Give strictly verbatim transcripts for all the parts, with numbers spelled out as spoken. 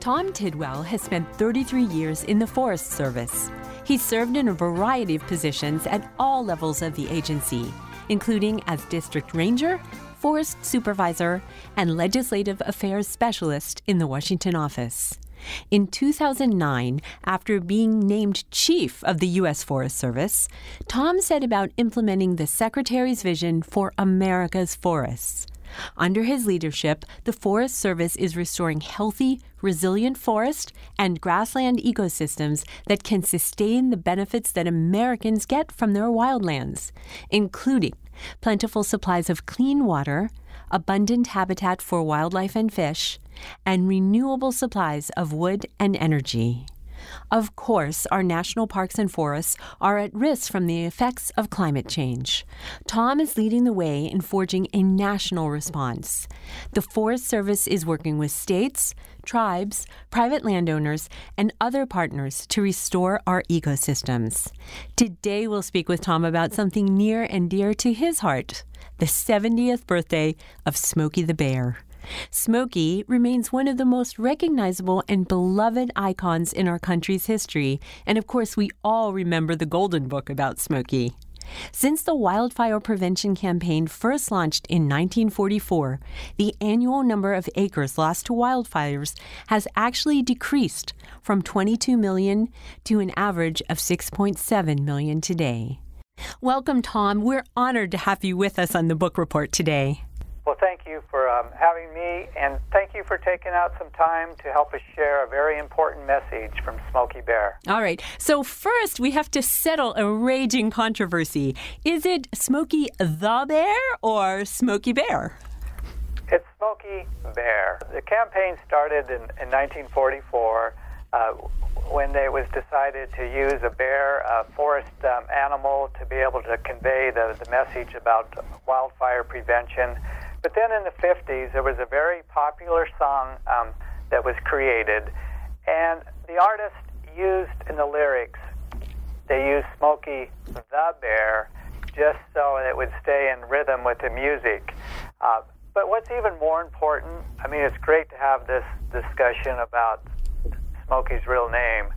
Tom Tidwell has spent thirty-three years in the Forest Service. He's served in a variety of positions at all levels of the agency, including as district ranger, forest supervisor, and legislative affairs specialist in the Washington office. In two thousand nine, after being named chief of the U S Forest Service, Tom set about implementing the Secretary's vision for America's forests. Under his leadership, the Forest Service is restoring healthy, resilient forest and grassland ecosystems that can sustain the benefits that Americans get from their wildlands, including plentiful supplies of clean water, abundant habitat for wildlife and fish, and renewable supplies of wood and energy. Of course, our national parks and forests are at risk from the effects of climate change. Tom is leading the way in forging a national response. The Forest Service is working with states, tribes, private landowners, and other partners to restore our ecosystems. Today, we'll speak with Tom about something near and dear to his heart, the seventieth birthday of Smokey the Bear. Smokey remains one of the most recognizable and beloved icons in our country's history, and of course we all remember the Golden Book about Smokey. Since the wildfire prevention campaign first launched in nineteen forty-four, the annual number of acres lost to wildfires has actually decreased from twenty-two million to an average of six point seven million today. Welcome, Tom. We're honored to have you with us on the Book Report today. Well, thank you for um, having me, and thank you for taking out some time to help us share a very important message from Smokey Bear. All right. So first, we have to settle a raging controversy. Is it Smokey the Bear or Smokey Bear? It's Smokey Bear. The campaign started in, in nineteen forty-four uh, when it was decided to use a bear, a forest um, animal, to be able to convey the, the message about wildfire prevention. But then in the fifties, there was a very popular song um, that was created, and the artist used in the lyrics, they used Smokey the Bear just so it would stay in rhythm with the music. Uh, but what's even more important, I mean, it's great to have this discussion about Smokey's real name,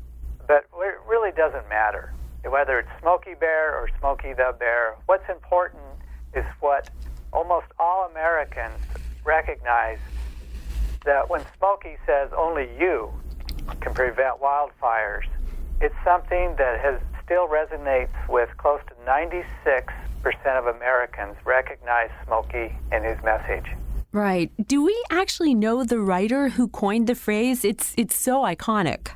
but it really doesn't matter whether it's Smokey Bear or Smokey the Bear. What's important is what almost all Americans recognize, that when Smokey says only you can prevent wildfires, it's something that has still resonates with close to ninety-six percent of Americans recognize Smokey and his message. Right. Do we actually know the writer who coined the phrase? It's it's so iconic.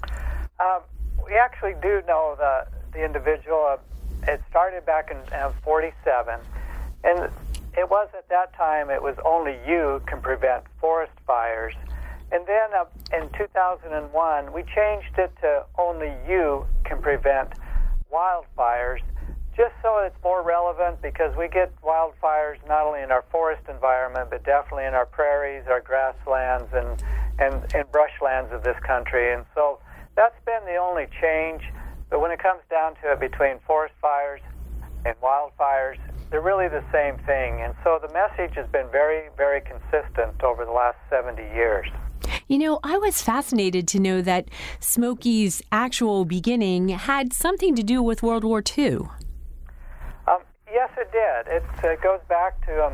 Um, we actually do know the, the individual. Uh, it started back in uh, forty-seven, and it was at that time, it was only you can prevent forest fires. And then uh, in two thousand one, we changed it to only you can prevent wildfires, just so it's more relevant, because we get wildfires not only in our forest environment, but definitely in our prairies, our grasslands, and, and, and brushlands of this country. And so that's been the only change. But when it comes down to it, between forest fires and wildfires, they're really the same thing. And so the message has been very, very consistent over the last seventy years. You know, I was fascinated to know that Smokey's actual beginning had something to do with World War Two. Um, yes, it did. It's, it goes back to um,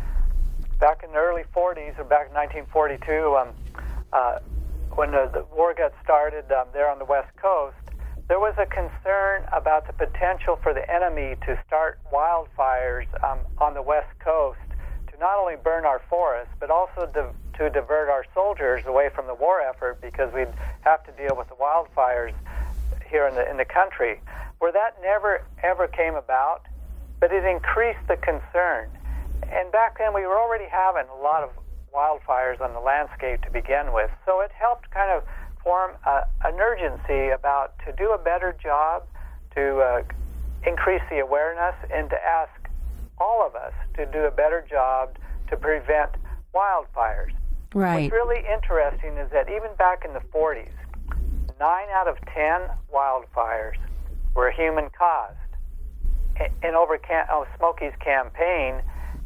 back in the early forties, or back in nineteen forty-two, um, uh, when the, the war got started um, there on the West Coast. There was a concern about the potential for the enemy to start wildfires um, on the West Coast to not only burn our forests, but also to, to divert our soldiers away from the war effort, because we'd have to deal with the wildfires here in the in the country. Where that never, ever came about, but it increased the concern. And back then, we were already having a lot of wildfires on the landscape to begin with, so it helped kind of form uh, an urgency about to do a better job, to uh, increase the awareness, and to ask all of us to do a better job to prevent wildfires. Right. What's really interesting is that even back in the forties, nine out of ten wildfires were human-caused. And over Cam- oh, Smokey's campaign,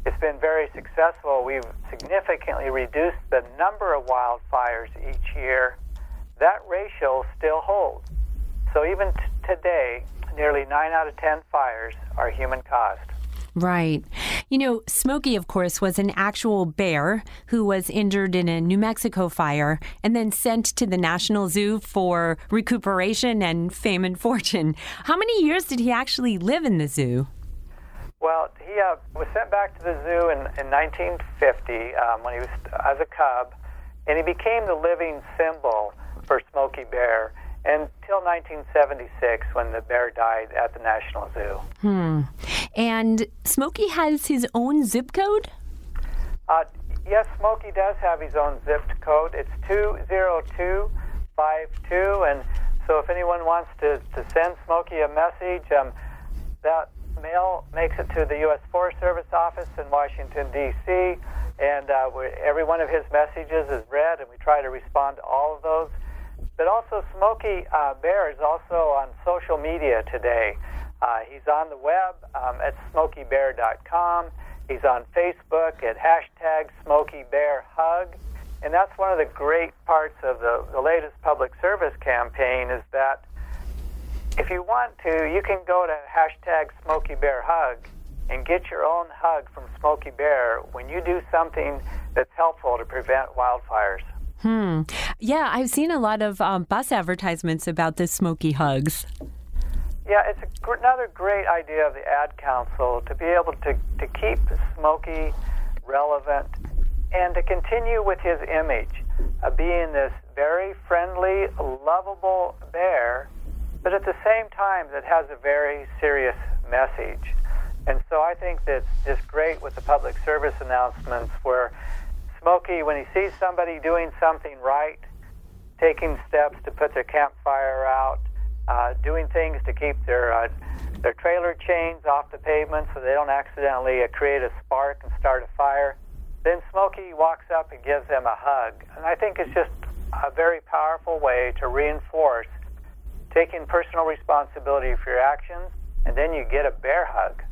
it's been very successful. We've significantly reduced the number of wildfires each year. That ratio still holds. So even t- today, nearly nine out of ten fires are human-caused. Right. You know, Smokey, of course, was an actual bear who was injured in a New Mexico fire and then sent to the National Zoo for recuperation and fame and fortune. How many years did he actually live in the zoo? Well, he uh, was sent back to the zoo in, in nineteen fifty um, when he was as a cub, and he became the living symbol for Smokey Bear until nineteen seventy-six when the bear died at the National Zoo. Hmm. And Smokey has his own zip code? Uh, yes, Smokey does have his own zip code. It's two zero two five two, and so if anyone wants to, to send Smokey a message, um, that mail makes it to the U S Forest Service office in Washington, D C, and uh, every one of his messages is read, and we try to respond to all of those. But also, Smokey uh, Bear is also on social media today. Uh, he's on the web um, at smokey bear dot com. He's on Facebook at hashtag Smokey Bear Hug. And that's one of the great parts of the, the latest public service campaign is that if you want to, you can go to hashtag Smokey Bear Hug and get your own hug from Smokey Bear when you do something that's helpful to prevent wildfires. Hmm. Yeah, I've seen a lot of um, bus advertisements about the Smokey Hugs. Yeah, it's a gr- another great idea of the Ad Council to be able to, to keep Smokey relevant and to continue with his image of being this very friendly, lovable bear, but at the same time that has a very serious message. And so I think that's just great with the public service announcements where Smokey, when he sees somebody doing something right, taking steps to put their campfire out, uh, doing things to keep their uh, their trailer chains off the pavement so they don't accidentally uh, create a spark and start a fire, then Smokey walks up and gives them a hug. And I think it's just a very powerful way to reinforce taking personal responsibility for your actions, and then you get a bear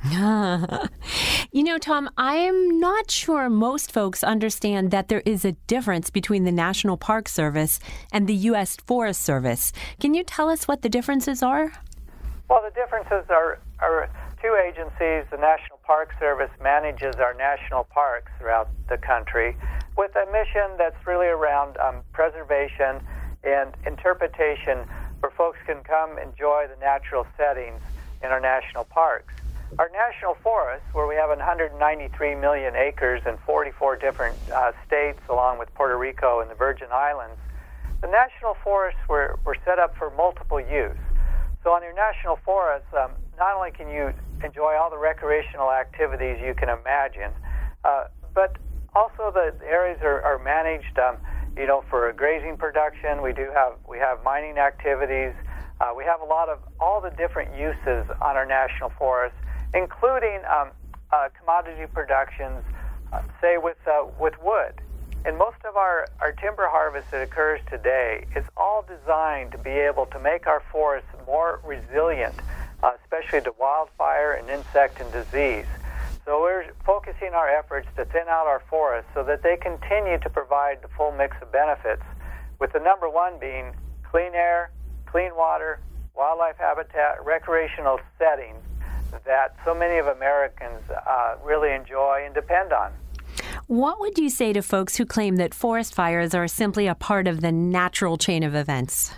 hug. You know, Tom, I'm not sure most folks understand that there is a difference between the National Park Service and the U S Forest Service. Can you tell us what the differences are? Well, the differences are, are two agencies. The National Park Service manages our national parks throughout the country with a mission that's really around um, preservation and interpretation where folks can come enjoy the natural settings in our national parks. Our national forests, where we have one hundred ninety-three million acres in forty-four different uh, states, along with Puerto Rico and the Virgin Islands, the national forests were, were set up for multiple use. So on your national forests, um, not only can you enjoy all the recreational activities you can imagine, uh, but also the areas are, are managed, um, you know, for grazing production. We do have we have mining activities. Uh, we have a lot of all the different uses on our national forests, including um, uh, commodity productions, uh, say with uh, with wood. And most of our, our timber harvest that occurs today is all designed to be able to make our forests more resilient, uh, especially to wildfire and insect and disease. So we're focusing our efforts to thin out our forests so that they continue to provide the full mix of benefits, with the number one being clean air, clean water, wildlife habitat, recreational settings that so many of Americans uh, really enjoy and depend on. What would you say to folks who claim that forest fires are simply a part of the natural chain of events?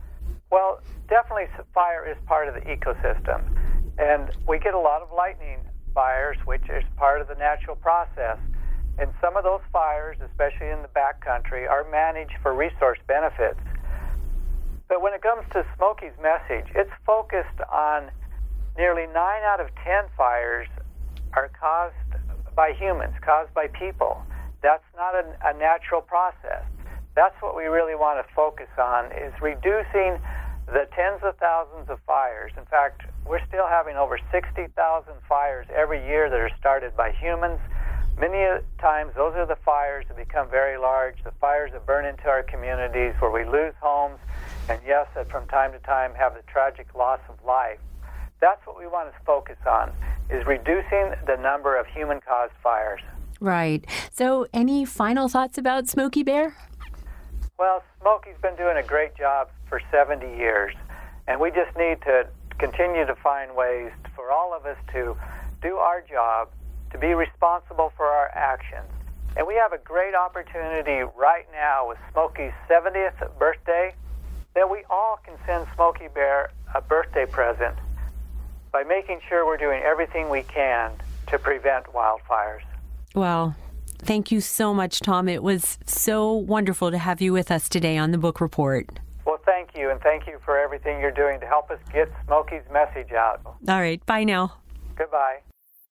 Well, definitely fire is part of the ecosystem. And we get a lot of lightning fires, which is part of the natural process. And some of those fires, especially in the backcountry, are managed for resource benefits. But when it comes to Smokey's message, it's focused on nearly nine out of ten fires are caused by humans, caused by people. That's not a, a natural process. That's what we really want to focus on, is reducing the tens of thousands of fires. In fact, we're still having over sixty thousand fires every year that are started by humans. Many times, those are the fires that become very large, the fires that burn into our communities where we lose homes, and yes, that from time to time have the tragic loss of life. That's what we want to focus on, is reducing the number of human-caused fires. Right. So any final thoughts about Smokey Bear? Well, Smokey's been doing a great job for seventy years, and we just need to continue to find ways for all of us to do our job, to be responsible for our actions. And we have a great opportunity right now with Smokey's seventieth birthday that we all can send Smokey Bear a birthday present by making sure we're doing everything we can to prevent wildfires. Well, thank you so much, Tom. It was so wonderful to have you with us today on the Book Report. Well, thank you, and thank you for everything you're doing to help us get Smokey's message out. All right. Bye now. Goodbye.